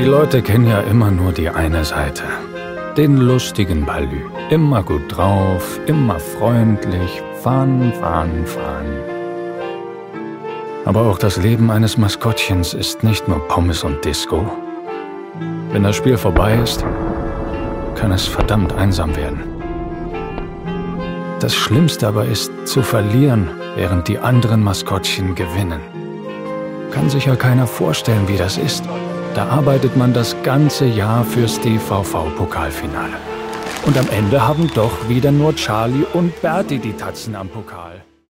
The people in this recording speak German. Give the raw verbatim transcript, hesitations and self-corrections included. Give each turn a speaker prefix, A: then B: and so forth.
A: Die Leute kennen ja immer nur die eine Seite. Den lustigen Balü. Immer gut drauf, immer freundlich, Fun, Fun, Fun. Aber auch das Leben eines Maskottchens ist nicht nur Pommes und Disco. Wenn das Spiel vorbei ist, kann es verdammt einsam werden. Das Schlimmste aber ist, zu verlieren, während die anderen Maskottchen gewinnen. Kann sich ja keiner vorstellen, wie das ist. Da arbeitet man das ganze Jahr fürs D V V-Pokalfinale. Und am Ende haben doch wieder nur Charlie und Bertie die Tatzen am Pokal.